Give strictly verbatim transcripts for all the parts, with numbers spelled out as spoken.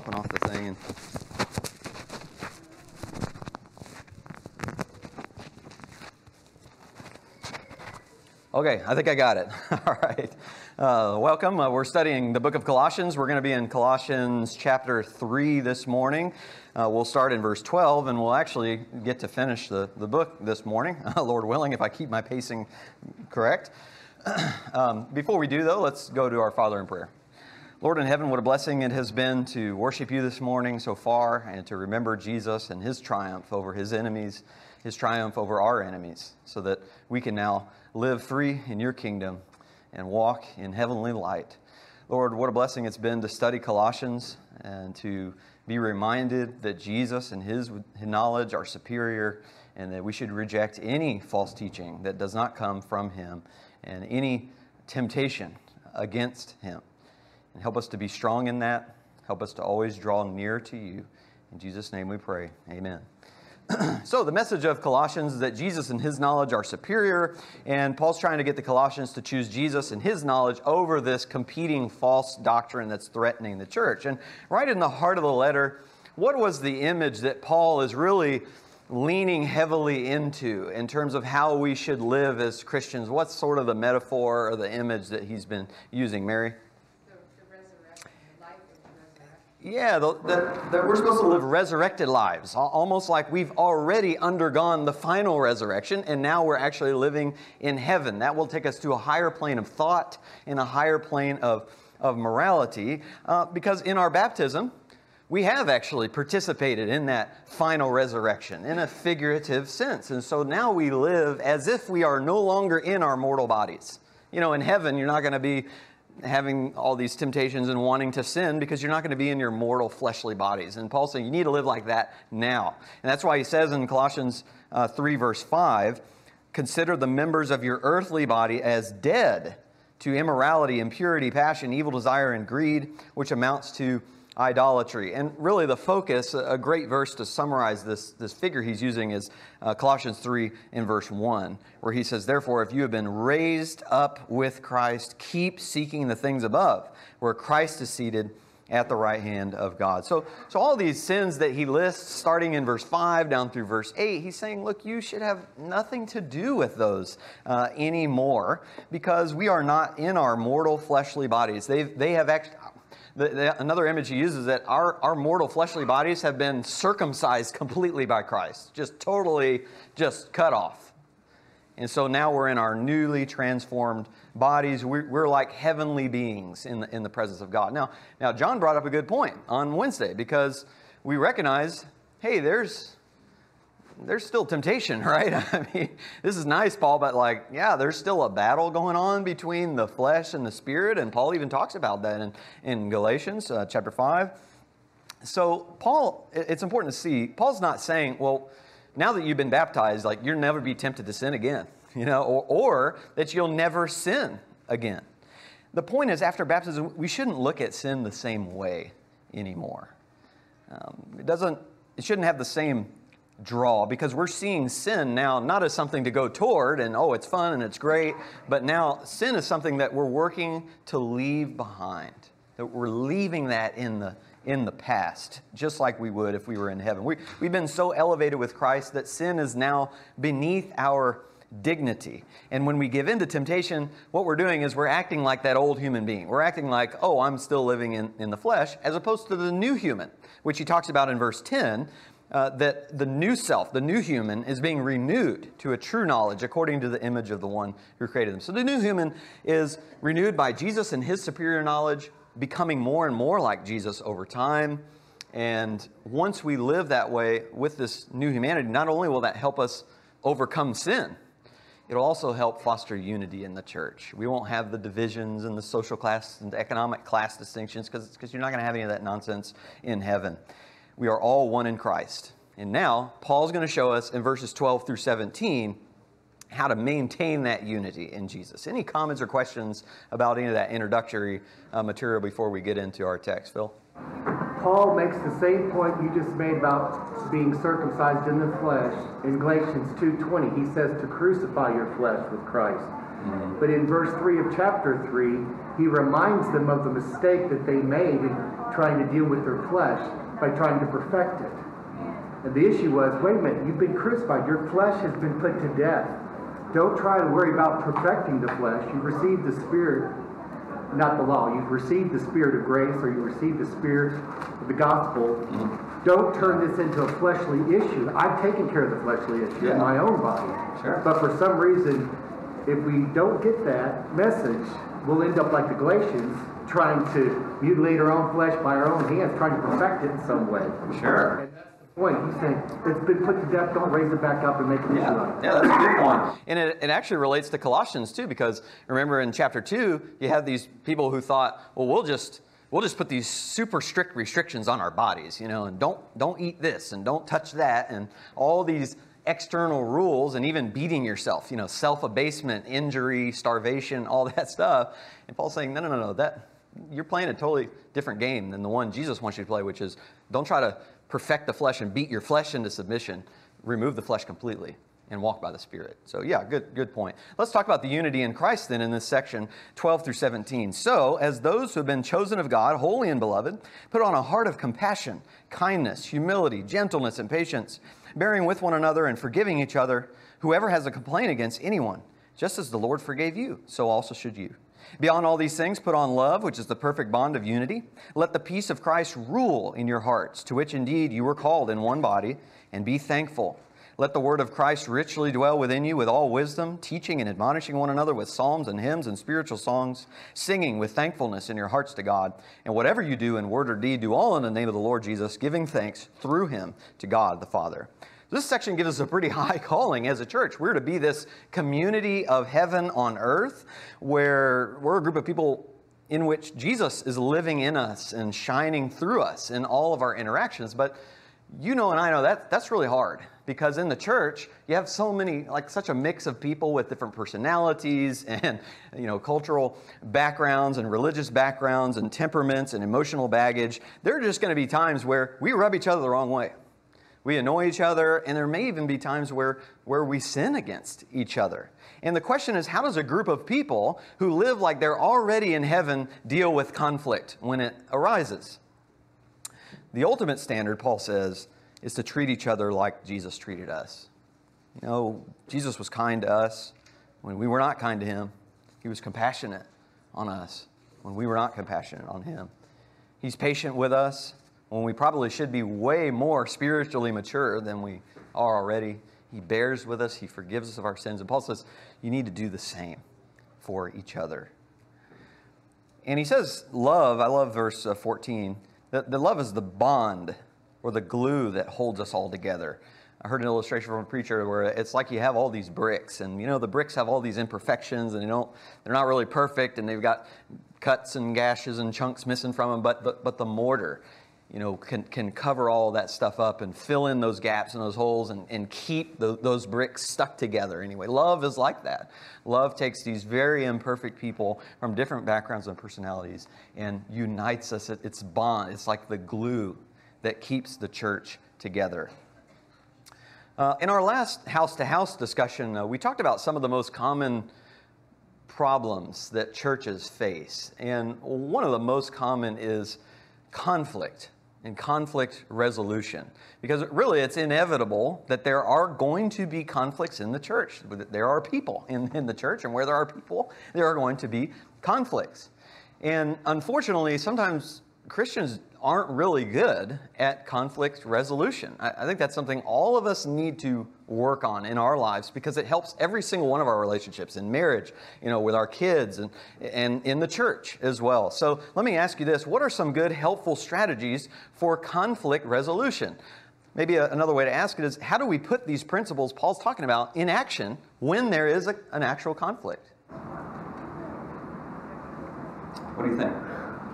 popping off the thing. And okay, I think I got it. All right. Uh, welcome. Uh, we're studying the book of Colossians. We're going to be in Colossians chapter three this morning. Uh, we'll start in verse twelve, and we'll actually get to finish the, the book this morning, Lord willing, if I keep my pacing correct. um, before we do, though, let's go to our Father in prayer. Lord in heaven, what a blessing it has been to worship you this morning so far and to remember Jesus and his triumph over his enemies, his triumph over our enemies, so that we can now live free in your kingdom and walk in heavenly light. Lord, what a blessing it's been to study Colossians and to be reminded that Jesus and his knowledge are superior and that we should reject any false teaching that does not come from him and any temptation against him. And help us to be strong in that. Help us to always draw near to you. In Jesus' name we pray. Amen. So the message of Colossians is that Jesus and his knowledge are superior, and Paul's trying to get the Colossians to choose Jesus and his knowledge over this competing false doctrine that's threatening the church. And right in the heart of the letter, what was the image that Paul is really leaning heavily into in terms of how we should live as Christians? What's sort of the metaphor or the image that he's been using, Mary? Yeah, the, the, the, we're supposed to live resurrected lives, almost like we've already undergone the final resurrection, and now we're actually living in heaven. That will take us to a higher plane of thought and a higher plane of, of morality, uh, because in our baptism, we have actually participated in that final resurrection in a figurative sense. And so now we live as if we are no longer in our mortal bodies. You know, in heaven, you're not going to be having all these temptations and wanting to sin because you're not going to be in your mortal fleshly bodies. And Paul's saying you need to live like that now. And that's why he says in Colossians uh, three verse five, consider the members of your earthly body as dead to immorality, impurity, passion, evil desire, and greed, which amounts to idolatry. And really the focus, a great verse to summarize this, this figure he's using is uh, Colossians three in verse one, where he says, therefore, if you have been raised up with Christ, keep seeking the things above, where Christ is seated at the right hand of God. So, so all these sins that he lists, starting in verse five down through verse eight, he's saying, look, you should have nothing to do with those uh, anymore, because we are not in our mortal fleshly bodies. They've, they have actually... The, the, another image he uses is that our, our mortal fleshly bodies have been circumcised completely by Christ. Just totally just cut off. And so now we're in our newly transformed bodies. We're, we're like heavenly beings in the, in the presence of God. Now, now, John brought up a good point on Wednesday, because we recognize, hey, there's... there's still temptation, right? I mean, this is nice, Paul, but like, yeah, there's still a battle going on between the flesh and the spirit, and Paul even talks about that in, in Galatians uh, chapter five. So Paul, it's important to see, Paul's not saying, well, now that you've been baptized, like you'll never be tempted to sin again, you know, or, or that you'll never sin again. The point is, after baptism, we shouldn't look at sin the same way anymore. Um, it doesn't, it shouldn't have the same draw, because we're seeing sin now not as something to go toward and oh, it's fun and it's great, but now sin is something that we're working to leave behind, that we're leaving that in the in the past, just like we would if we were in heaven. We, we've been so elevated with Christ that sin is now beneath our dignity. And when we give in to temptation, what we're doing is we're acting like that old human being. We're acting like, oh, I'm still living in, in the flesh, as opposed to the new human, which he talks about in verse ten, Uh, that the new self, the new human, is being renewed to a true knowledge according to the image of the one who created them. So the new human is renewed by Jesus and his superior knowledge, becoming more and more like Jesus over time. And once we live that way with this new humanity, not only will that help us overcome sin, it'll also help foster unity in the church. We won't have the divisions and the social class and the economic class distinctions, because because you're not going to have any of that nonsense in heaven. We are all one in Christ. And now, Paul's going to show us in verses twelve through seventeen how to maintain that unity in Jesus. Any comments or questions about any of that introductory uh, material before we get into our text, Phil? Paul makes the same point you just made about being circumcised in the flesh. In Galatians two twenty, he says to crucify your flesh with Christ. Mm-hmm. But in verse three of chapter three, he reminds them of the mistake that they made in trying to deal with their flesh by trying to perfect it. And the issue was, wait a minute, you've been crucified. Your flesh has been put to death. Don't try to worry about perfecting the flesh. You've received the Spirit, not the law. You've received the Spirit of grace, or you've received the Spirit of the gospel. Mm-hmm. Don't turn this into a fleshly issue. I've taken care of the fleshly issue yeah. in my own body. Sure. But for some reason, if we don't get that message, we'll end up like the Galatians, trying to mutilate our own flesh by our own hands, trying to perfect it in some way. Sure. And that's the point. He's saying, it's been put to death, don't raise it back up and make it yeah. like Yeah, that's a good point. And it, it actually relates to Colossians too, because remember in chapter two, you have these people who thought, well, we'll just we'll just put these super strict restrictions on our bodies, you know, and don't don't eat this and don't touch that, and all these external rules, and even beating yourself, you know, self-abasement, injury, starvation, all that stuff. And Paul's saying, no, no, no, no, that you're playing a totally different game than the one Jesus wants you to play, which is don't try to perfect the flesh and beat your flesh into submission. Remove the flesh completely and walk by the Spirit. So yeah, good good point. Let's talk about the unity in Christ then in this section, twelve through seventeen. So, as those who have been chosen of God, holy and beloved, put on a heart of compassion, kindness, humility, gentleness, and patience, bearing with one another and forgiving each other. Whoever has a complaint against anyone, just as the Lord forgave you, so also should you. Beyond all these things, put on love, which is the perfect bond of unity. Let the peace of Christ rule in your hearts, to which indeed you were called in one body, and be thankful. Let the word of Christ richly dwell within you with all wisdom, teaching and admonishing one another with psalms and hymns and spiritual songs, singing with thankfulness in your hearts to God. And whatever you do in word or deed, do all in the name of the Lord Jesus, giving thanks through him to God the Father. This section gives us a pretty high calling as a church. We're to be this community of heaven on earth, where we're a group of people in which Jesus is living in us and shining through us in all of our interactions. But you know and I know that that's really hard, because in the church you have so many, like such a mix of people with different personalities and, you know, cultural backgrounds and religious backgrounds and temperaments and emotional baggage. There are just going to be times where we rub each other the wrong way. We annoy each other, and there may even be times where, where we sin against each other. And the question is, how does a group of people who live like they're already in heaven deal with conflict when it arises? The ultimate standard, Paul says, is to treat each other like Jesus treated us. You know, Jesus was kind to us when we were not kind to him. He was compassionate on us when we were not compassionate on him. He's patient with us when we probably should be way more spiritually mature than we are already. He bears with us. He forgives us of our sins. And Paul says, you need to do the same for each other. And he says, love, I love verse fourteen, that the love is the bond or the glue that holds us all together. I heard an illustration from a preacher where it's like you have all these bricks, and you know the bricks have all these imperfections, and they don't, they're not really perfect, and they've got cuts and gashes and chunks missing from them, but, but, but the mortar, you know, can, can cover all that stuff up and fill in those gaps and those holes and, and keep the, those bricks stuck together anyway. Love is like that. Love takes these very imperfect people from different backgrounds and personalities and unites us. It's bond. It's like the glue that keeps the church together. Uh, in our last house-to-house discussion, uh, we talked about some of the most common problems that churches face. And one of the most common is conflict and conflict resolution. Because really it's inevitable that there are going to be conflicts in the church. There are people in, in the church, and where there are people, there are going to be conflicts. And unfortunately, sometimes Christians aren't really good at conflict resolution. I, I think that's something all of us need to work on in our lives, because it helps every single one of our relationships in marriage, you know, with our kids and, and in the church as well. So let me ask you this. What are some good, helpful strategies for conflict resolution? Maybe a, another way to ask it is, how do we put these principles Paul's talking about in action when there is a, an actual conflict? What do you think?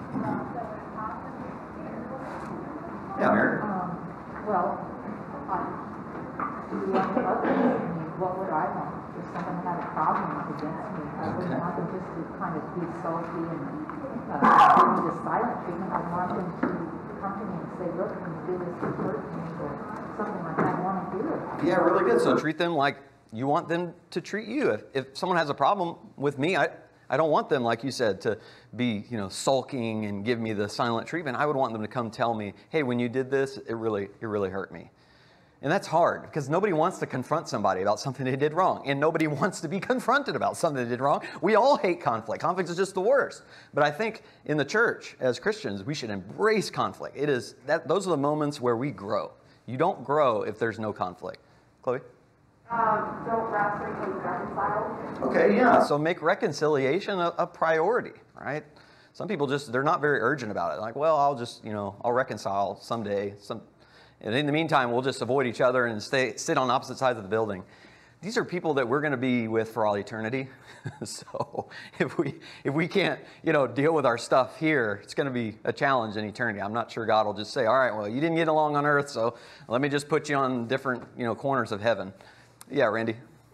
Yeah, Mary? Um, well, I, do you want the others? I mean, what would I want if someone had a problem against me? I wouldn't Okay. want them just to kind of be sulky and uh, give me the silent treatment. I'd want them to come to me and say, look, when you do this, it hurt me, or something like that. I want to do it. Yeah, really good. So treat them like you want them to treat you. If, if someone has a problem with me, I, I don't want them, like you said, to be, you know, sulking and give me the silent treatment. I would want them to come tell me, hey, when you did this, it really, it really hurt me. And that's hard because nobody wants to confront somebody about something they did wrong. And nobody wants to be confronted about something they did wrong. We all hate conflict. Conflict is just the worst. But I think in the church, as Christians, we should embrace conflict. It is that those are the moments where we grow. You don't grow if there's no conflict. Chloe? Um, don't wrestle, please reconcile. Okay, yeah. So make reconciliation a, a priority, right? Some people just, they're not very urgent about it. Like, well, I'll just, you know, I'll reconcile someday. Some, and in the meantime, we'll just avoid each other and stay, sit on opposite sides of the building. These are people that we're going to be with for all eternity. So if we if we can't, you know, deal with our stuff here, it's going to be a challenge in eternity. I'm not sure God will just say, all right, well, you didn't get along on earth, so let me just put you on different, you know, corners of heaven. Yeah, Randy?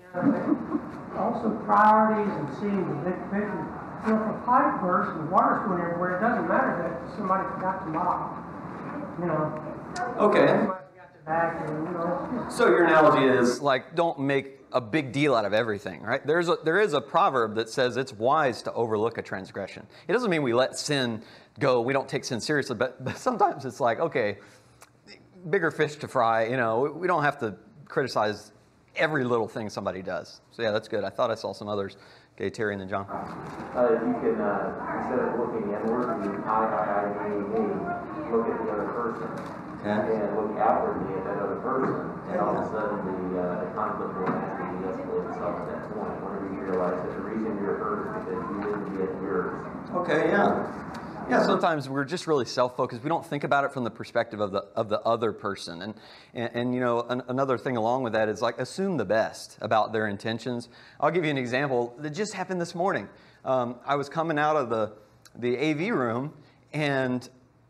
Yeah, also priorities and seeing the big picture. You know, if a pipe bursts and the water's going everywhere, it doesn't matter that somebody forgot to mop. You know. Okay. Somebody forgot to vacuum, you know. So your analogy is like, don't make a big deal out of everything, right? There's a, there is a proverb that says it's wise to overlook a transgression. It doesn't mean we let sin go. We don't take sin seriously, but, but sometimes it's like, okay, bigger fish to fry. You know, we don't have to criticize every little thing somebody does. So yeah, that's good. I thought I saw some others. Okay, Terry and then John. Uh, you can, uh, instead of looking inward, you I, I, I, me, me, look at the other person. Okay. And look outwardly at that other person. And all of a sudden, the, uh, the conflict will naturally de-escalate itself at that point. Whenever you realize that the reason you're hurt is because you didn't get yours. Okay, yeah. Yeah, sometimes we're just really self-focused. We don't think about it from the perspective of the of the other person. And, and, and you know, an, another thing along with that is like assume the best about their intentions. I'll give you an example that just happened this morning. Um, I was coming out of the, the A V room, and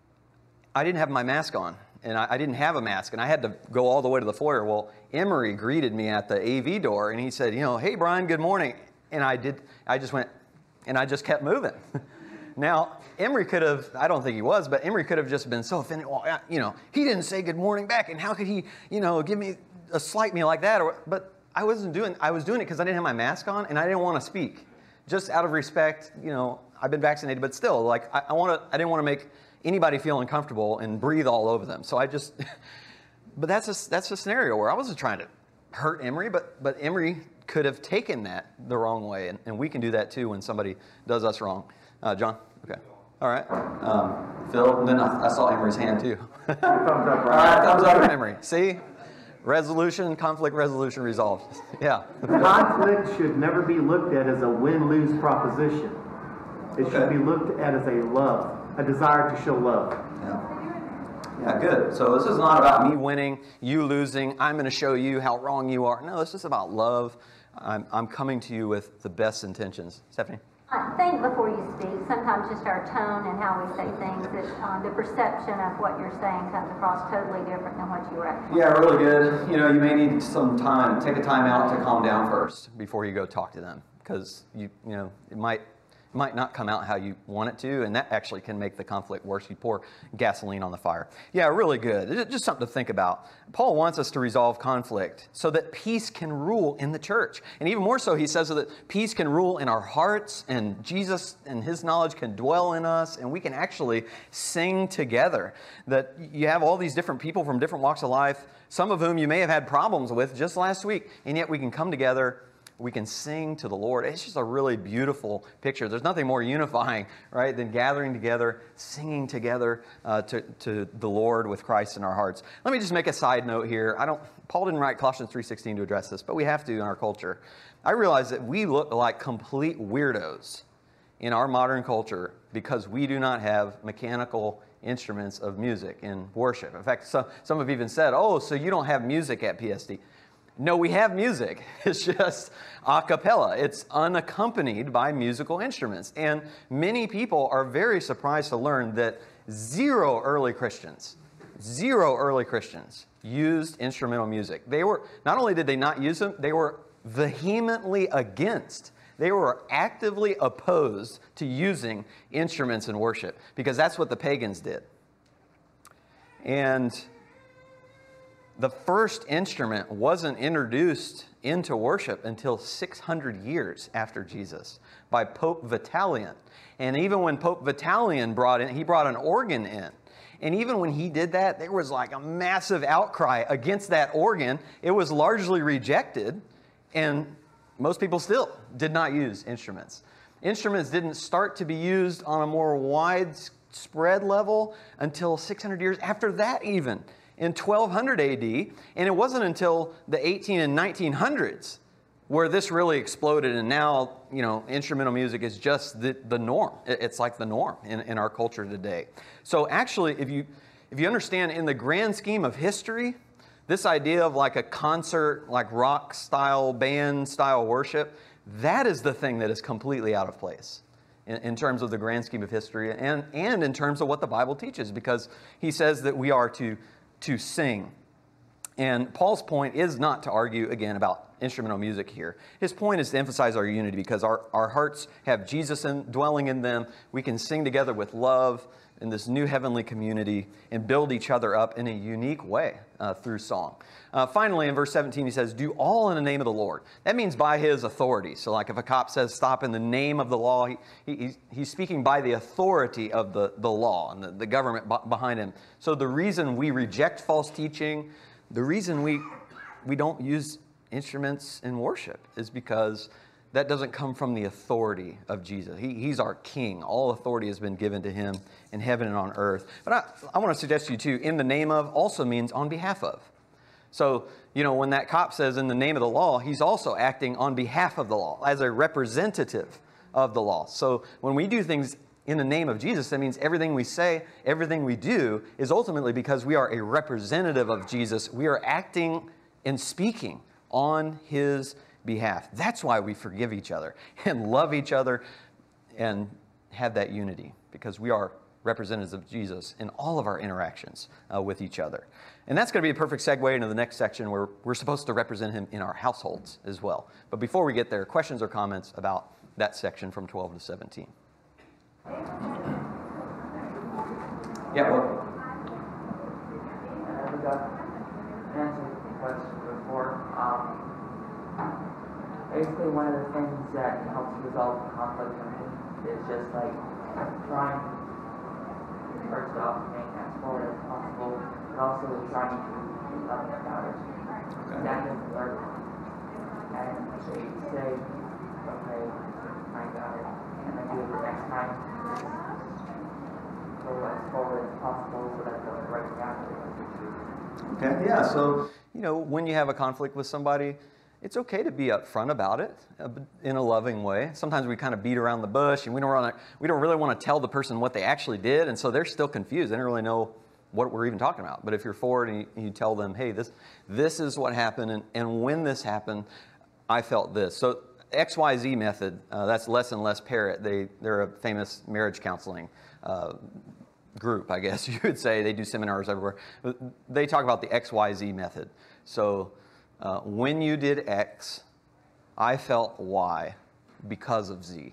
I didn't have my mask on. And I, I didn't have a mask, and I had to go all the way to the foyer. Well, Emery greeted me at the A V door, and he said, you know, hey, Brian, good morning. And I did. I just went, and I just kept moving. Now, Emery could have, I don't think he was, but Emery could have just been so offended. Well, you know, he didn't say good morning back, and how could he, you know, give me a slight me like that? Or, but I wasn't doing, I was doing it because I didn't have my mask on, and I didn't want to speak. Just out of respect, you know, I've been vaccinated, but still, like, I, I want to, I didn't want to make anybody feel uncomfortable and breathe all over them. So I just, but that's a, that's a scenario where I wasn't trying to hurt Emery, but, but Emery could have taken that the wrong way, and, and we can do that too when somebody does us wrong. Uh, John? Okay. All right. Um, Phil? And then I, I saw Emery's hand too. Thumbs up, All right, thumbs up for Emery. See? Resolution, conflict resolution resolved. Yeah. Conflict should never be looked at as a win-lose proposition. It should Okay. be looked at as a love, a desire to show love. Yeah. Yeah, good. So this is not about me winning, you losing. I'm going to show you how wrong you are. No, this is about love. I'm, I'm coming to you with the best intentions. Stephanie? I think before you speak, sometimes just our tone and how we say things, that um, the perception of what you're saying comes across totally different than what you were actually. Yeah, really good. You know, you may need some time. Take a time out to calm down first before you go talk to them, because you, you know, it might, it might not come out how you want it to, and that actually can make the conflict worse. You pour gasoline on the fire. Yeah, really good. It's just something to think about. Paul wants us to resolve conflict so that peace can rule in the church. And even more so, he says that peace can rule in our hearts, and Jesus and his knowledge can dwell in us, and we can actually sing together. That you have all these different people from different walks of life, some of whom you may have had problems with just last week, and yet we can come together. We can sing to the Lord. It's just a really beautiful picture. There's nothing more unifying, right, than gathering together, singing together uh, to, to the Lord with Christ in our hearts. Let me just make a side note here. I don't. Paul didn't write Colossians three sixteen to address this, but we have to in our culture. I realize that we look like complete weirdos in our modern culture because we do not have mechanical instruments of music in worship. In fact, some, some have even said, oh, so you don't have music at P S D. No, we have music. It's just a cappella. It's unaccompanied by musical instruments. And many people are very surprised to learn that zero early Christians, zero early Christians used instrumental music. They were, not only did they not use them, they were vehemently against. They were actively opposed to using instruments in worship because that's what the pagans did. And the first instrument wasn't introduced into worship until six hundred years after Jesus by Pope Vitalian. And even when Pope Vitalian brought in, he brought an organ in. And even when he did that, there was like a massive outcry against that organ. It was largely rejected, and most people still did not use instruments. Instruments didn't start to be used on a more widespread level until six hundred years after that even, in twelve hundred A D. And it wasn't until the eighteen and nineteen hundreds where this really exploded, and now, you know, instrumental music is just the, the norm. It's like the norm in, in our culture today. So actually, if you, if you understand in the grand scheme of history, this idea of like a concert, like rock style, band style worship, that is the thing that is completely out of place in, in terms of the grand scheme of history, and, and in terms of what the Bible teaches, because he says that we are to, to sing. And Paul's point is not to argue again about instrumental music here. His point is to emphasize our unity, because our, our hearts have Jesus in, dwelling in them. We can sing together with love in this new heavenly community and build each other up in a unique way uh, through song. Uh, finally, in verse seventeen, he says, do all in the name of the Lord. That means by his authority. So like if a cop says stop in the name of the law, he, he, he's, he's speaking by the authority of the, the law and the, the government b- behind him. So the reason we reject false teaching, the reason we, we don't use instruments in worship is because that doesn't come from the authority of Jesus. He, he's our king. All authority has been given to him in heaven and on earth. But I, I want to suggest to you too, in the name of also means on behalf of. So, you know, when that cop says in the name of the law, he's also acting on behalf of the law as a representative of the law. So when we do things in the name of Jesus, that means everything we say, everything we do is ultimately because we are a representative of Jesus. We are acting and speaking on his behalf. That's why we forgive each other and love each other and have that unity, because we are representatives of Jesus in all of our interactions uh, with each other. And that's going to be a perfect segue into the next section where we're supposed to represent him in our households as well. But before we get there, questions or comments about that section from twelve to seventeen? Yeah, well. I got answered the question before. Um, basically, one of the things that helps resolve conflict for me is just like trying, first off, make as forward as possible, but also trying to be loving about it. Okay. That doesn't work. And they say, okay, I got it, and then do it the next time. Go as forward as possible so that they'll break down the relationship. Okay, yeah, so, you know, when you have a conflict with somebody, it's okay to be upfront about it uh, in a loving way. Sometimes we kind of beat around the bush, and we don't, wanna, we don't really want to tell the person what they actually did, and so they're still confused. They don't really know what we're even talking about. But if you're forward and you, and you tell them, hey, this, this is what happened, and, and when this happened, I felt this. So X Y Z method, uh, that's Les and Les Parrott. They, they're a famous marriage counseling uh, group, I guess you would say. They do seminars everywhere. They talk about the X Y Z method. So uh, when you did X, I felt Y because of Z.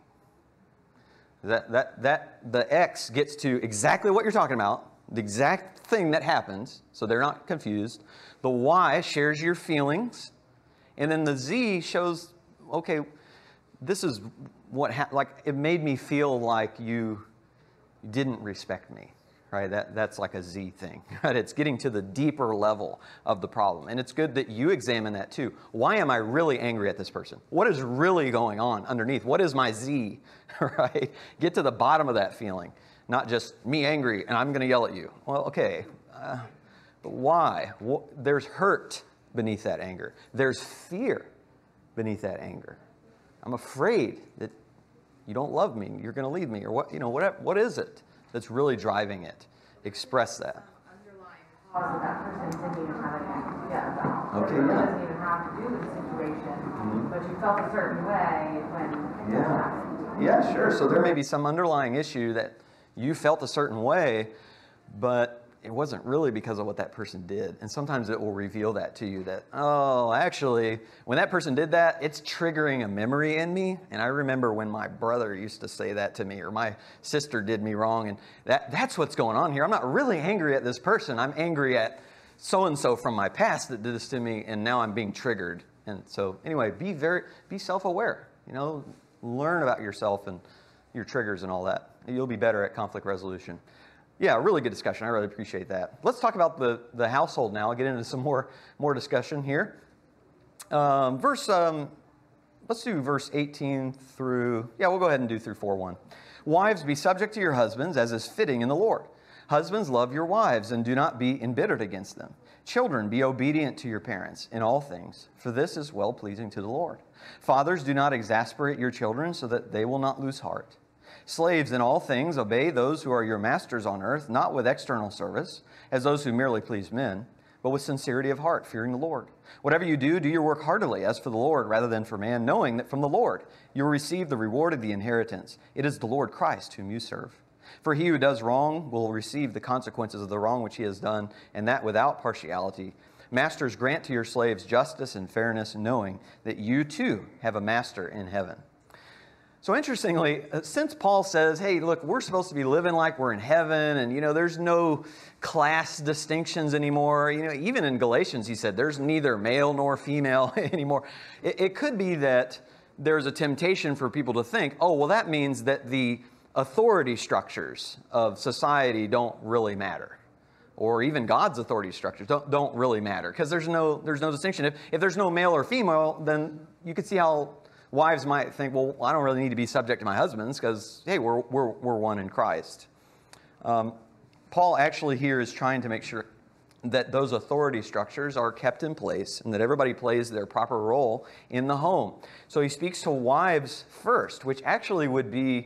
That, that, that, the X gets to exactly what you're talking about, the exact thing that happens, so they're not confused. The Y shares your feelings, and then the Z shows, okay, this is what happened. Like, it made me feel like you didn't respect me, right? That, that's like a Z thing, right? It's getting to the deeper level of the problem. And it's good that you examine that too. Why am I really angry at this person? What is really going on underneath? What is my Z, right? Get to the bottom of that feeling, not just me angry and I'm going to yell at you. Well, okay, uh, but why? Well, there's hurt beneath that anger. There's fear beneath that anger. I'm afraid that you don't love me, you're going to leave me, or what, you know, what, what is it that's really driving it? Express that. Underlying cause of that person didn't even have anything to get about. Okay, It yeah. doesn't even have to do with the situation, Mhm. but you felt a certain way when it Yeah. happened. Yeah, sure. So there may be some underlying issue that you felt a certain way, but it wasn't really because of what that person did. And sometimes it will reveal that to you that, oh, actually, when that person did that, it's triggering a memory in me. And I remember when my brother used to say that to me, or my sister did me wrong. And that, that's what's going on here. I'm not really angry at this person. I'm angry at so-and-so from my past that did this to me, and now I'm being triggered. And so anyway, be very, be self-aware, you know, learn about yourself and your triggers and all that. You'll be better at conflict resolution. Yeah, really good discussion. I really appreciate that. Let's talk about the, the household now. I'll get into some more, more discussion here. Um, verse, um, let's do verse eighteen through, yeah, we'll go ahead and do through four one. Wives, be subject to your husbands as is fitting in the Lord. Husbands, love your wives and do not be embittered against them. Children, be obedient to your parents in all things, for this is well-pleasing to the Lord. Fathers, do not exasperate your children so that they will not lose heart. Slaves, in all things, obey those who are your masters on earth, not with external service, as those who merely please men, but with sincerity of heart, fearing the Lord. Whatever you do, do your work heartily, as for the Lord rather than for man, knowing that from the Lord you will receive the reward of the inheritance. It is the Lord Christ whom you serve. For he who does wrong will receive the consequences of the wrong which he has done, and that without partiality. Masters, grant to your slaves justice and fairness, knowing that you too have a master in heaven. So interestingly, since Paul says, hey, look, we're supposed to be living like we're in heaven, and, you know, there's no class distinctions anymore. You know, even in Galatians, he said there's neither male nor female anymore. It, it could be that there's a temptation for people to think, oh, well, that means that the authority structures of society don't really matter. Or even God's authority structures don't, don't really matter, because there's no, there's no distinction. If, if there's no male or female, then you could see how wives might think, well, I don't really need to be subject to my husbands because, hey, we're, we're, we're one in Christ. Um, Paul actually here is trying to make sure that those authority structures are kept in place and that everybody plays their proper role in the home. So he speaks to wives first, which actually would be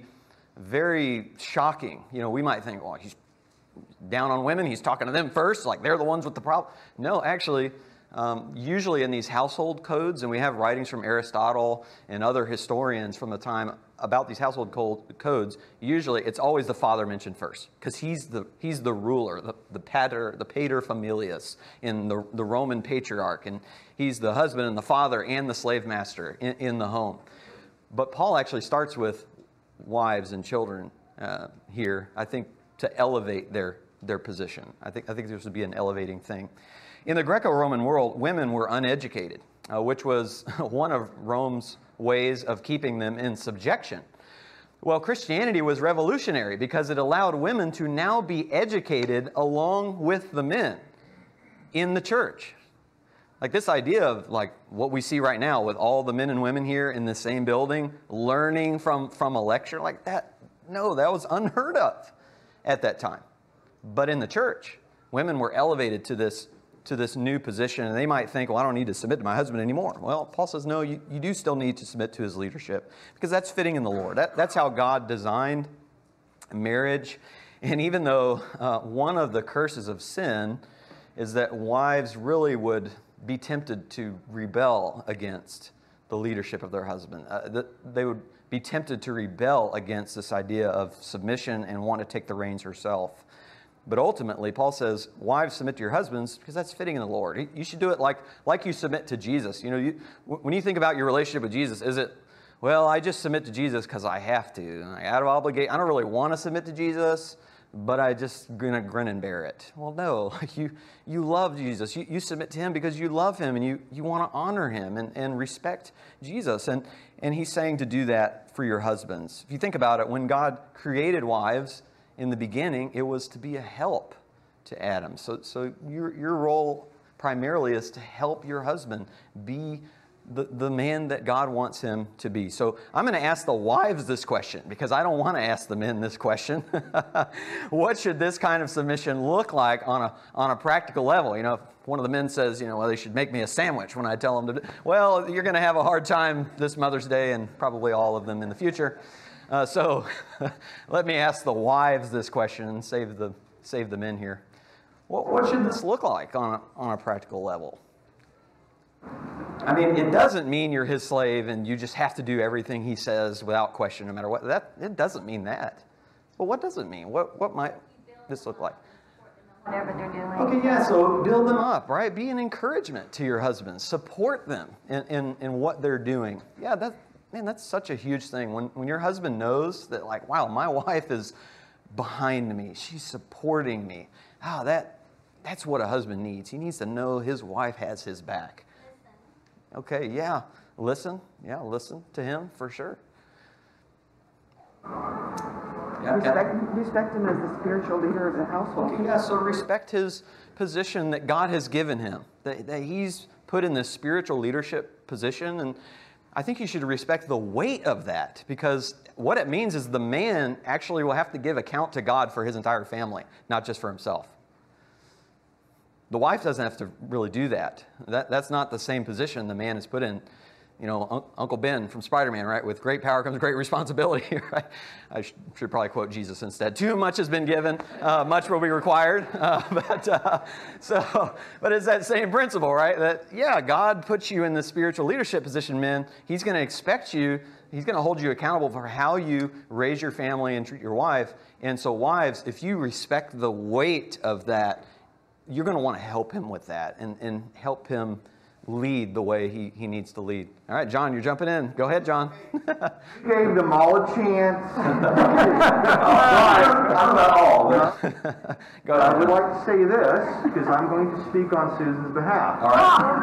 very shocking. You know, we might think, well, he's down on women, he's talking to them first, like they're the ones with the problem. No, actually, Um, usually in these household codes, and we have writings from Aristotle and other historians from the time about these household codes, usually it's always the father mentioned first, because he's the, he's the ruler, the, the pater, the pater familias in the, the Roman patriarch, and he's the husband and the father and the slave master in, in the home. But Paul actually starts with wives and children uh, here, I think, to elevate their, their position. I think, I think this would be an elevating thing. In the Greco-Roman world, women were uneducated, uh, which was one of Rome's ways of keeping them in subjection. Well, Christianity was revolutionary because it allowed women to now be educated along with the men in the church. Like this idea of like what we see right now with all the men and women here in the same building, learning from, from a lecture like that. No, that was unheard of at that time. But in the church, women were elevated to this to this new position, and they might think, well, I don't need to submit to my husband anymore. Well, Paul says, no, you, you do still need to submit to his leadership, because that's fitting in the Lord. That, that's how God designed marriage. And even though uh, one of the curses of sin is that wives really would be tempted to rebel against the leadership of their husband. Uh, the, they would be tempted to rebel against this idea of submission and want to take the reins herself. But ultimately, Paul says, wives, submit to your husbands because that's fitting in the Lord. You should do it like, like you submit to Jesus. You know, you, when you think about your relationship with Jesus, is it, well, I just submit to Jesus because I have to. Out of obligation, I don't really want to submit to Jesus, but I just gonna grin and bear it. Well, no, you you love Jesus. You, you submit to him because you love him and you, you want to honor him and, and respect Jesus. And, and he's saying to do that for your husbands. If you think about it, when God created wives, in the beginning, it was to be a help to Adam. So, so your, your role primarily is to help your husband be the, the man that God wants him to be. So I'm going to ask the wives this question because I don't want to ask the men this question. What should this kind of submission look like on a, on a practical level? You know, if one of the men says, you know, well, they should make me a sandwich when I tell them to do, well, you're going to have a hard time this Mother's Day and probably all of them in the future. Uh, so let me ask the wives this question and save the, save the men here. What, what should this look like on a, on a practical level? I mean, it doesn't mean you're his slave and you just have to do everything he says without question, no matter what. That, it doesn't mean that. But what does it mean? What, what might this look like? Whatever they're doing. Okay, yeah, so build them up, right? Be an encouragement to your husbands. Support them in, in, in what they're doing. Yeah, that, man, that's such a huge thing. When, when your husband knows that, like, wow, my wife is behind me. She's supporting me. Oh, that, That's what a husband needs. He needs to know his wife has his back. Okay, yeah, listen. Yeah, listen to him for sure. Yeah, respect, respect him as the spiritual leader of the household. Okay, yeah, so respect his position that God has given him, that, that he's put in this spiritual leadership position. And I think you should respect the weight of that, because what it means is the man actually will have to give account to God for his entire family, not just for himself. The wife doesn't have to really do that. That that's not the same position the man is put in. You know, Un- Uncle Ben from Spider-Man, right? With great power comes great responsibility, right? I sh- should probably quote Jesus instead. Too much has been given, uh, much will be required. Uh, but uh, so, but it's that same principle, right? That, yeah, God puts you in the spiritual leadership position, men. He's going to expect you, he's going to hold you accountable for how you raise your family and treat your wife. And so wives, if you respect the weight of that, you're going to want to help him with that and, and help him lead the way he, he needs to lead. All right, John, you're jumping in. Go ahead, John. Gave them all a chance. I'm about all. But go ahead. I would like to say this, because I'm going to speak on Susan's behalf. All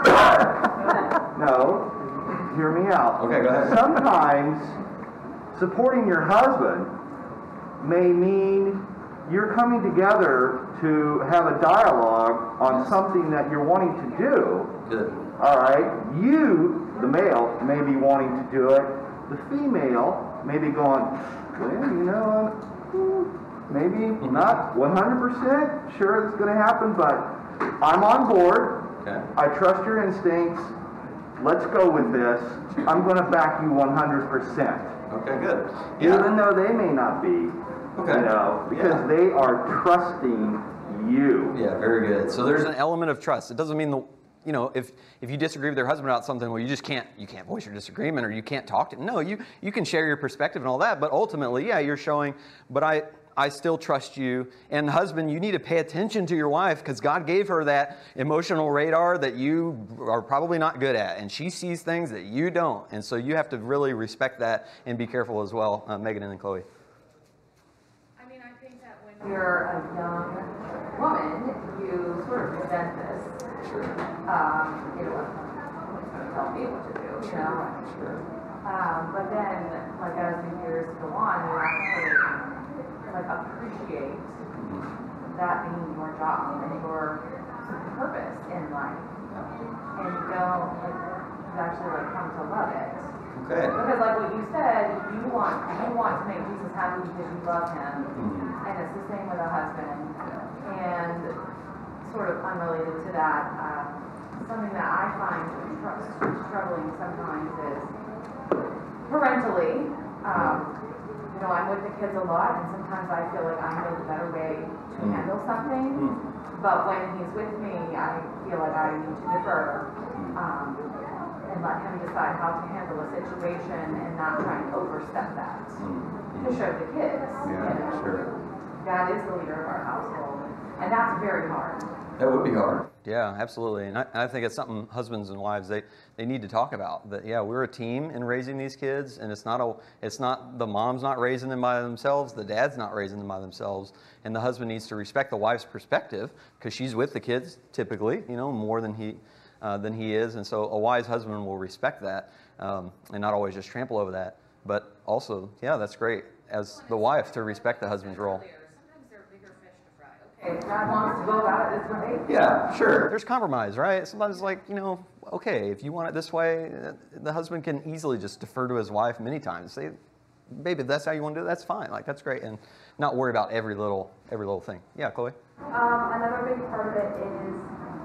right. No, hear me out. Okay, go ahead. Sometimes supporting your husband may mean you're coming together to have a dialogue on something that you're wanting to do. Good. All right, you, the male, may be wanting to do it. The female may be going, well, you know, hmm, maybe not one hundred percent sure it's going to happen, but I'm on board. Okay. I trust your instincts. Let's go with this. I'm going to back you one hundred percent. Okay, good. Yeah. Even though they may not be, Okay. you know, because Yeah. they are trusting you. Yeah, very good. So there's an element of trust. It doesn't mean the, you know, if if you disagree with your husband about something, well, you just can't you can't voice your disagreement or you can't talk to him. No, you you can share your perspective and all that, but ultimately, yeah, you're showing, but I I still trust you. And husband, you need to pay attention to your wife because God gave her that emotional radar that you are probably not good at, and she sees things that you don't, and so you have to really respect that and be careful as well. Uh, Megan and then Chloe. I mean, I think that when you're a young woman, you sort of resent this. Sure. Um, you know, tell me what to do, you know? Sure. Um, but then, like, as the years go on, you actually, like, appreciate that being your job and your purpose in life. And you don't, like, you actually, like, come to love it. Okay. Because, like what you said, you want you want to make Jesus happy because you love him, Mm-hmm. and it's the same with a husband. And sort of unrelated to that, uh, something that I find tr- troubling sometimes is parentally. Um, you know, I'm with the kids a lot, and sometimes I feel like I know the better way to Mm. handle something. Mm. But when he's with me, I feel like I need to defer. Um, and let him decide how to handle a situation and not try and overstep that Mm. to show the kids. Yeah, you know, sure. God is the leader of our household, and that's very hard. That would be hard. Yeah, absolutely. And I, I think it's something husbands and wives, they, they need to talk about. That, yeah, we're a team in raising these kids, and it's not a it's not the mom's not raising them by themselves, the dad's not raising them by themselves, and the husband needs to respect the wife's perspective because she's with the kids typically, you know, more than he uh, than he is, and so a wise husband will respect that um, and not always just trample over that. But also, yeah, that's great as the wife to respect the husband's role. Sometimes there are bigger fish to fry. Okay, if God wants to go about it this way. Yeah, sure. There's compromise, right? Sometimes it's like, you know, okay, if you want it this way, the husband can easily just defer to his wife many times. Say, baby, if that's how you want to do it, that's fine. Like, that's great. And not worry about every little every little thing. Yeah, Chloe? Um, another big part of it is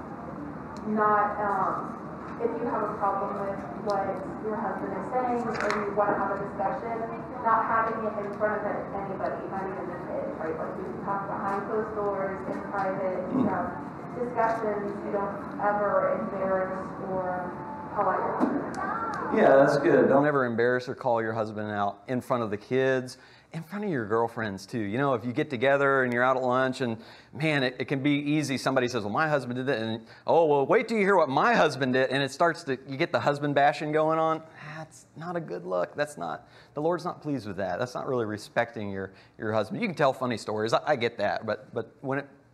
not, um, if you have a problem with what your husband is saying or you want to have a discussion, not having it in front of anybody, not even the kids, right? Like you can talk behind closed doors, in private, you have discussions, you don't ever embarrass or call out your husband. Yeah, that's good. Don't ever embarrass or call your husband out in front of the kids, in front of your girlfriends too. You know, if you get together and you're out at lunch and man, it, it can be easy. Somebody says, well, my husband did that. And oh, well, wait till you hear what my husband did. And it starts to, you get the husband bashing going on. That's not a good look. That's not, the Lord's not pleased with that. That's not really respecting your, your husband. You can tell funny stories. I, I get that. But, but when it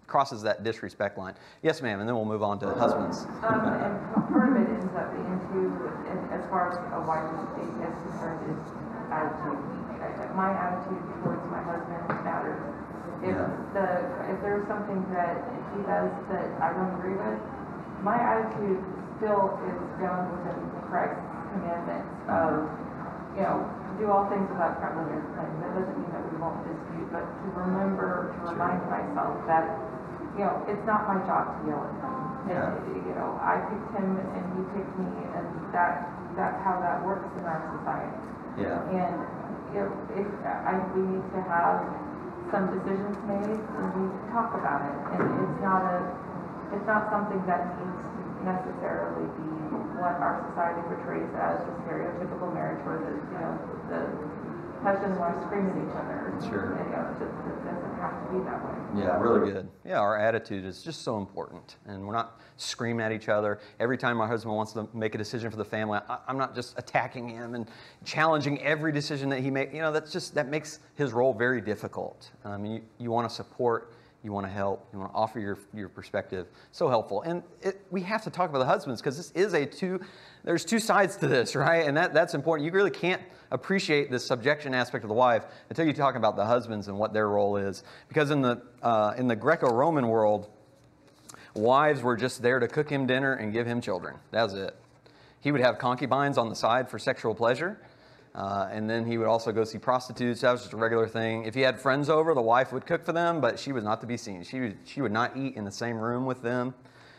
crosses that disrespect line. Yes, ma'am, and then we'll move on to husbands. Um, and part of it ends up being too, and as far as a wife is concerned, is attitude. My attitude towards my husband matters. If Yeah. the if there's something that he does that I don't agree with, my attitude still is found within Christ's commandments of, you know, do all things without grumbling or complaining. That doesn't mean that we won't dispute, but to remember, to remind myself that, you know, it's not my job to yell at him. Yeah. And, you know, I picked him and he picked me, and that that's how that works in our society. Yeah. And if, if I, we need to have some decisions made, and we need to talk about it. And it's not a, it's not something that needs to necessarily be what our society portrays as the stereotypical marriage, where the, you know, the husband and wife scream at each other. Sure. And, you know, it, just, it doesn't have to be that way. Yeah, really good. Yeah, our attitude is just so important. And we're not screaming at each other. Every time my husband wants to make a decision for the family, I, I'm not just attacking him and challenging every decision that he makes. You know, that's just, that makes his role very difficult. Um, you you want to support, you want to help, you want to offer your, your perspective. So helpful. And it, we have to talk about the husbands, because this is a two, there's two sides to this, right? And that, that's important. You really can't appreciate the subjection aspect of the wife until you talk about the husbands and what their role is. Because in the, uh, in the Greco-Roman world, wives were just there to cook him dinner and give him children. That was it. He would have concubines on the side for sexual pleasure. Uh, and then he would also go see prostitutes. That was just a regular thing. If he had friends over, the wife would cook for them, but she was not to be seen. She would, she would not eat in the same room with them.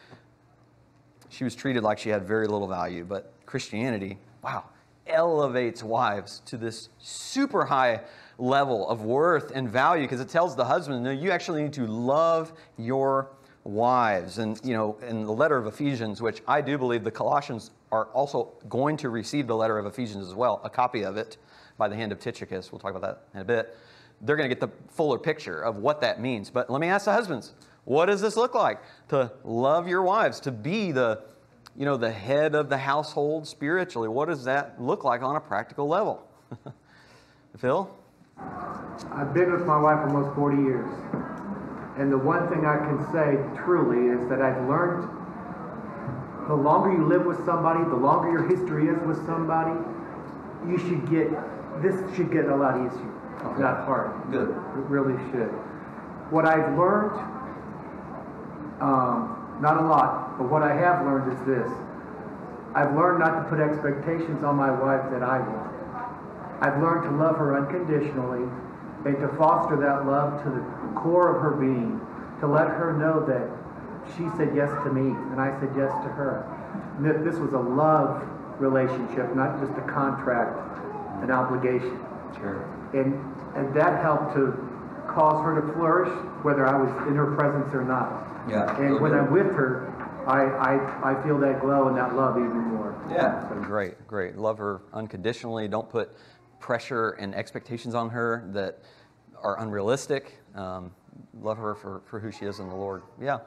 She was treated like she had very little value. But Christianity, wow, elevates wives to this super high level of worth and value, because it tells the husband, no, you actually need to love your wives. And, you know, in the letter of Ephesians, which I do believe the Colossians are also going to receive the letter of Ephesians as well, a copy of it by the hand of Tychicus. We'll talk about that in a bit. They're going to get the fuller picture of what that means. But let me ask the husbands, what does this look like? To love your wives, to be the, you know, the head of the household spiritually. What does that look like on a practical level? Phil? I've been with my wife almost forty years. And the one thing I can say truly is that I've learned the longer you live with somebody, the longer your history is with somebody, you should get, this should get a lot easier, Okay. not hard. Good. It really should. What I've learned, um, not a lot, but what I have learned is this. I've learned not to put expectations on my wife that I want. I've learned to love her unconditionally and to foster that love to the core of her being, to let her know that she said yes to me and I said yes to her. And that this was a love relationship, not just a contract, an obligation. Sure. And, and that helped to cause her to flourish, whether I was in her presence or not. Yeah. And when I'm with her, I, I, I feel that glow and that love even more. Yeah. Great, great. Love her unconditionally. Don't put pressure and expectations on her that are unrealistic. Um, love her for, for who she is in the Lord. Yeah.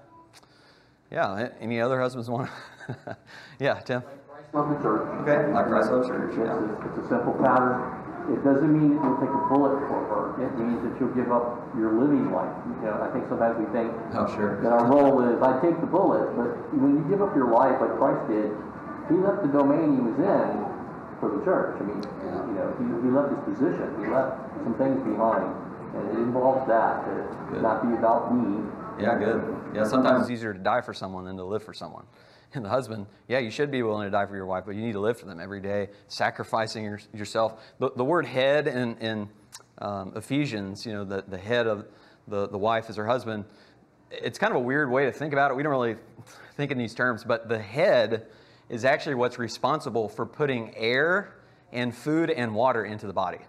Yeah. Any other husbands want to? Yeah, Tim? Christ loved the church. Okay. Like Christ loves the church. It's, Yeah. a, it's a simple pattern. It doesn't mean that you'll take a bullet for her. It means that you'll give up your living life. You know, I think sometimes we think Oh, sure. that our role is, I take the bullet, but when you give up your life like Christ did, he left the domain he was in for the church. I mean, Yeah. you know, he, he left his position. He left some things behind. And it involves that, to Good. not be about me. Yeah, good. Yeah, sometimes it's easier to die for someone than to live for someone. And the husband, yeah, you should be willing to die for your wife, but you need to live for them every day, sacrificing your, yourself. The, the word head in, in um, Ephesians, you know, the, the head of the, the wife is her husband. It's kind of a weird way to think about it. We don't really think in these terms, but the head is actually what's responsible for putting air and food and water into the body.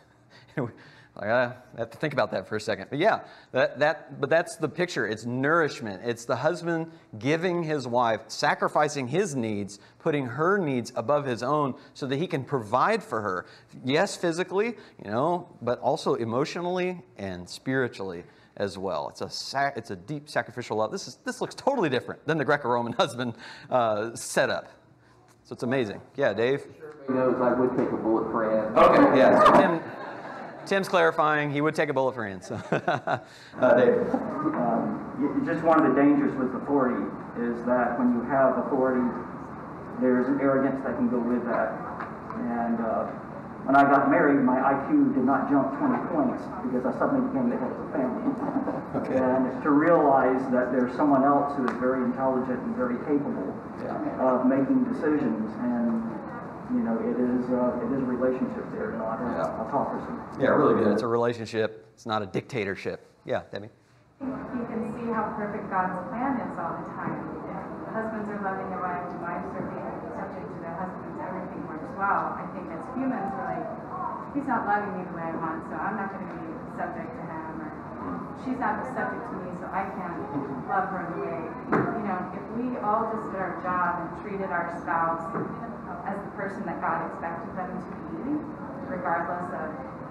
Like, I have to think about that for a second. But yeah, that, that, but that's the picture. It's nourishment. It's the husband giving his wife, sacrificing his needs, putting her needs above his own so that he can provide for her. Yes, physically, you know, but also emotionally and spiritually as well. It's a sac- it's a deep sacrificial love. This is this looks totally different than the Greco-Roman husband uh, setup. So it's amazing. Yeah, Dave? He knows I would take a bullet for Ann. Okay, yeah. So Tim, Tim's clarifying he would take a bullet for Ann. So. uh, Dave. Um, y- just one of the dangers with authority is that when you have authority, there's an arrogance that can go with that. And uh, when I got married, my I Q did not jump twenty points because I suddenly became the head of the family. Okay. And to realize that there's someone else who is very intelligent and very capable Yeah. of making decisions, and you know, it is uh, it is a relationship there, not a Yeah. autocracy. Yeah, really good. It's a relationship. It's not a dictatorship. Yeah, Debbie. You can see how perfect God's plan is all the time. If husbands are loving their wives, wives are being subject to their husbands, everything works well. I think as humans, we're like, he's not loving me the way I want, so I'm not going to be subject to him, or she's not subject to me, so I can't love her in the way. You know, if we all just did our job and treated our spouse as the person that God expected them to be, regardless of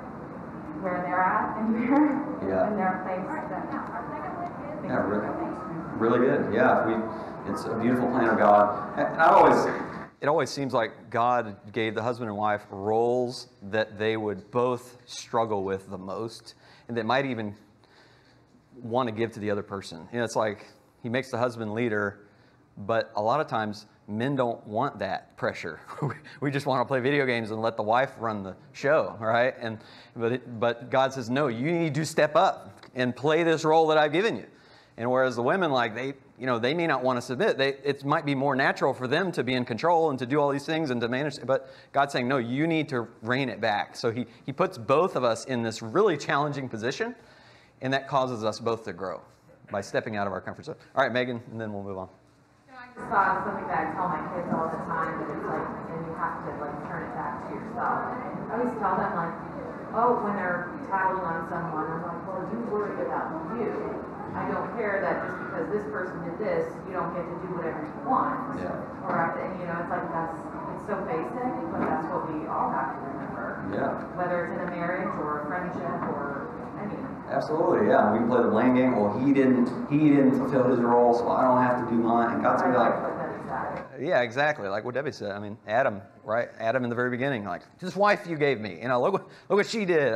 where they're at in their, Yeah. in their place, then Yeah, really, really good. Yeah, we, it's a beautiful plan of God. And I always, it always seems like God gave the husband and wife roles that they would both struggle with the most, and that might even want to give to the other person. You know, it's like he makes the husband leader, but a lot of times men don't want that pressure. We just want to play video games and let the wife run the show, right? And but it, but God says, no, you need to step up and play this role that I've given you. And whereas the women, like they, you know, they may not want to submit. They, it might be more natural for them to be in control and to do all these things and to manage. But God's saying, no, you need to rein it back. So He He puts both of us in this really challenging position, and that causes us both to grow by stepping out of our comfort zone. All right, Megan, and then we'll move on. I just thought of something that I tell my kids all the time, that it's like, and you have to like turn it back to yourself. I always tell them like, oh, when they're tattling on someone, I'm like, well, you worry about you. I don't care that just because this person did this, you don't get to do whatever you want. Yeah. Or, and you know, it's like that's, it's so basic, but that's what we all have to remember. Yeah. Whether it's in a marriage or a friendship or any. Absolutely, yeah. We can play the blame game. Well, he didn't. He didn't fulfill his role, so I don't have to do mine. And God's gonna be like, yeah, exactly. Like what Debbie said. I mean, Adam, right? Adam in the very beginning, like this wife you gave me. You know, look, look what she did.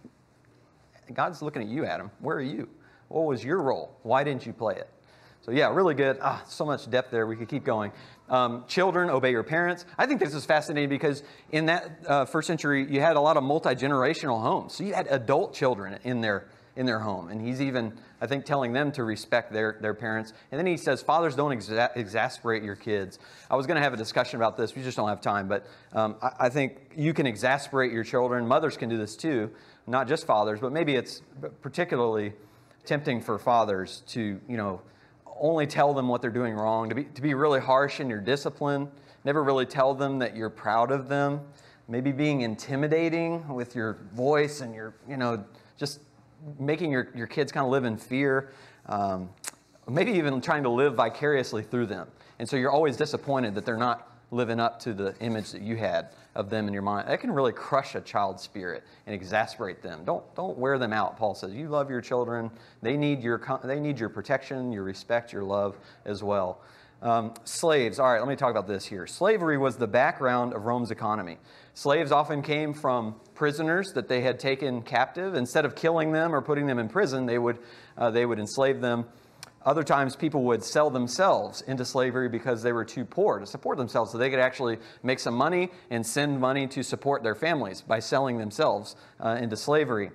God's looking at you, Adam. Where are you? What was your role? Why didn't you play it? So yeah, really good. Ah, so much depth there. We could keep going. Um, children, obey your parents. I think this is fascinating because in that uh, first century, you had a lot of multi-generational homes. So you had adult children in their in their home, and he's even, I think, telling them to respect their their parents. And then he says, fathers, don't exa- exasperate your kids. I was going to have a discussion about this. We just don't have time, but um, I, I think you can exasperate your children. Mothers can do this too, not just fathers, but maybe it's particularly tempting for fathers to, you know, only tell them what they're doing wrong, to be to be really harsh in your discipline, never really tell them that you're proud of them, maybe being intimidating with your voice and your, you know, just making your, your kids kind of live in fear, um, maybe even trying to live vicariously through them. And so you're always disappointed that they're not living up to the image that you had of them in your mind. That can really crush a child's spirit and exasperate them. Don't don't wear them out. Paul says, you love your children. They need your they need your protection, your respect, your love as well. Um, slaves. All right, let me talk about this here. Slavery was the background of Rome's economy. Slaves often came from prisoners that they had taken captive. Instead of killing them or putting them in prison, they would uh, they would enslave them. Other times, people would sell themselves into slavery because they were too poor to support themselves, so they could actually make some money and send money to support their families by selling themselves uh, into slavery.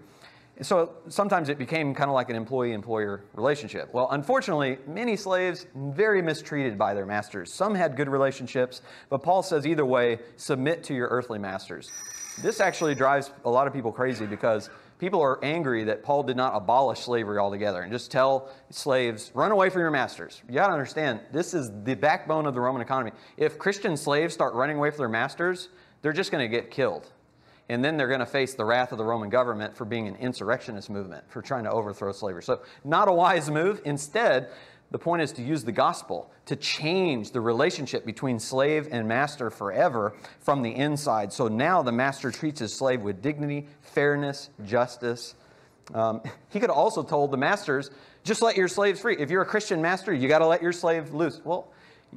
So sometimes it became kind of like an employee-employer relationship. Well, unfortunately, many slaves very mistreated by their masters. Some had good relationships, but Paul says either way, submit to your earthly masters. This actually drives a lot of people crazy because people are angry that Paul did not abolish slavery altogether and just tell slaves, run away from your masters. You got to understand, this is the backbone of the Roman economy. If Christian slaves start running away from their masters, they're just going to get killed. And then they're going to face the wrath of the Roman government for being an insurrectionist movement, for trying to overthrow slavery. So not a wise move. Instead, the point is to use the gospel to change the relationship between slave and master forever from the inside. So now the master treats his slave with dignity, fairness, justice. Um, he could have also told the masters, just let your slaves free. If you're a Christian master, you got to let your slave loose. Well,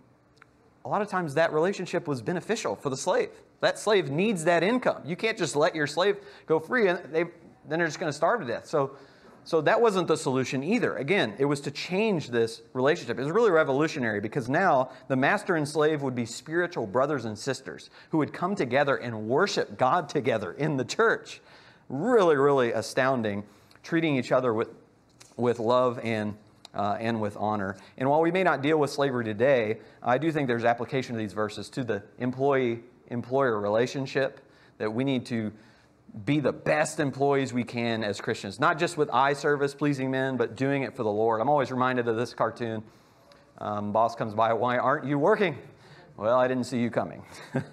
a lot of times that relationship was beneficial for the slave. That slave needs that income. You can't just let your slave go free and they, then they're just going to starve to death. So So that wasn't the solution either. Again, it was to change this relationship. It was really revolutionary because now the master and slave would be spiritual brothers and sisters who would come together and worship God together in the church. Really, really astounding, treating each other with, with love and, uh, and with honor. And while we may not deal with slavery today, I do think there's application of these verses to the employee-employer relationship, that we need to be the best employees we can as Christians. Not just with eye service, pleasing men, but doing it for the Lord. I'm always reminded of this cartoon. Um, boss comes by, why aren't you working? Well, I didn't see you coming.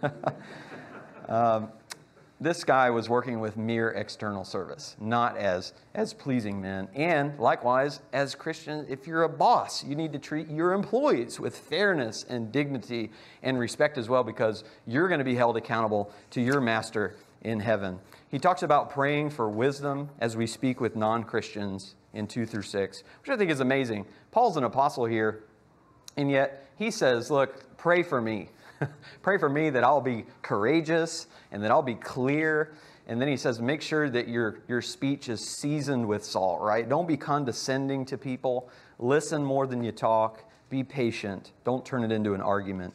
um, this guy was working with mere external service, not as, as pleasing men. And likewise, as Christians, if you're a boss, you need to treat your employees with fairness and dignity and respect as well, because you're going to be held accountable to your master in heaven. He talks about praying for wisdom as we speak with non-Christians in two through six, which I think is amazing. Paul's an apostle here, and yet he says, look, pray for me. Pray for me that I'll be courageous and that I'll be clear. And then he says, make sure that your, your speech is seasoned with salt, right? Don't be condescending to people. Listen more than you talk. Be patient. Don't turn it into an argument.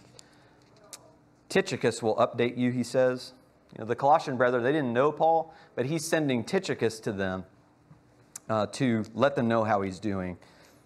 Tychicus will update you, he says. You know, the Colossian brethren, they didn't know Paul, but he's sending Tychicus to them uh, to let them know how he's doing.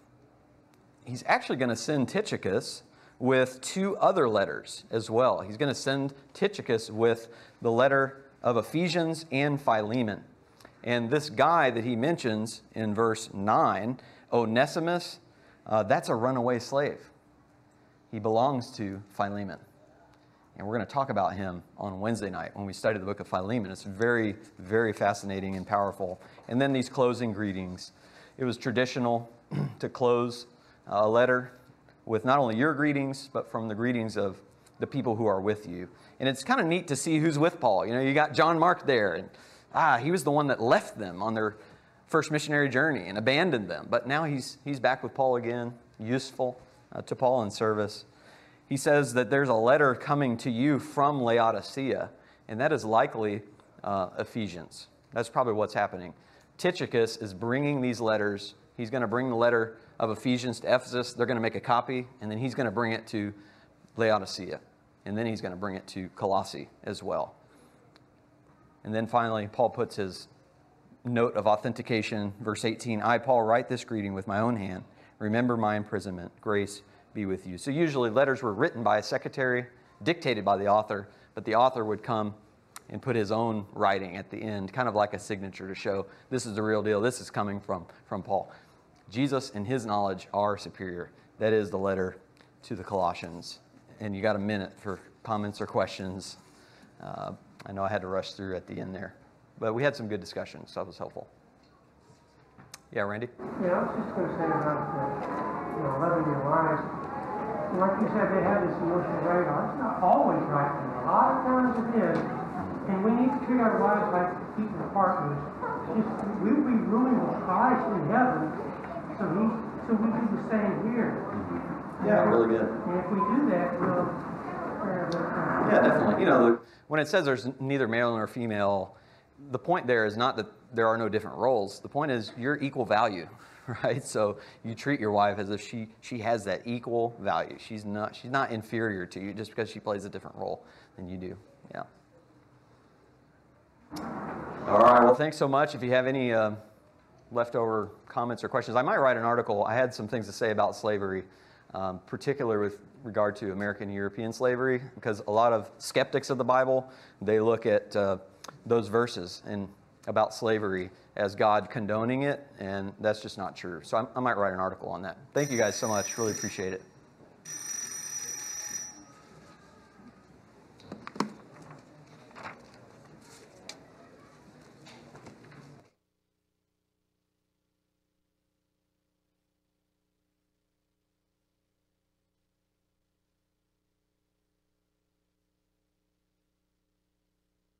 He's actually going to send Tychicus with two other letters as well. He's going to send Tychicus with the letter of Ephesians and Philemon. And this guy that he mentions in verse nine, Onesimus, uh, that's a runaway slave. He belongs to Philemon. And we're going to talk about him on Wednesday night when we study the book of Philemon. It's very, very fascinating and powerful. And then these closing greetings. It was traditional to close a letter with not only your greetings, but from the greetings of the people who are with you. And it's kind of neat to see who's with Paul. You know, you got John Mark there, and ah, he was the one that left them on their first missionary journey and abandoned them. But now he's, he's back with Paul again, useful uh, to Paul in service. He says that there's a letter coming to you from Laodicea, and that is likely uh, Ephesians. That's probably what's happening. Tychicus is bringing these letters. He's going to bring the letter of Ephesians to Ephesus. They're going to make a copy, and then he's going to bring it to Laodicea. And then he's going to bring it to Colossae as well. And then finally, Paul puts his note of authentication, verse eighteen, I, Paul, write this greeting with my own hand. Remember my imprisonment. Grace be with you. So usually letters were written by a secretary, dictated by the author, but the author would come and put his own writing at the end, kind of like a signature to show this is the real deal. This is coming from, from Paul. Jesus and his knowledge are superior. That is the letter to the Colossians. And you got a minute for comments or questions. Uh, I know I had to rush through at the end there. But we had some good discussion, so that was helpful. Yeah, Randy? Yeah, I was just going to say about the you know, living your lives. Like you said, they have this emotional radar. It's not always right. A lot of times it is. And we need to treat our lives like people are partners. Just, we'll be ruling with Christ in heaven. So he, so we do the same here. Yeah, really good. And if we do that, we'll... Uh, yeah, definitely. You know, when it says there's neither male nor female, the point there is not that there are no different roles. The point is you're equal value, right? So you treat your wife as if she she has that equal value. She's not she's not inferior to you just because she plays a different role than you do. Yeah. All right. Well, thanks so much. If you have any uh, leftover comments or questions, I might write an article. I had some things to say about slavery, um, particularly with regard to American and European slavery, because a lot of skeptics of the Bible, they look at uh, those verses and about slavery as God condoning it, and that's just not true. So I, I might write an article on that. Thank you guys so much. Really appreciate it.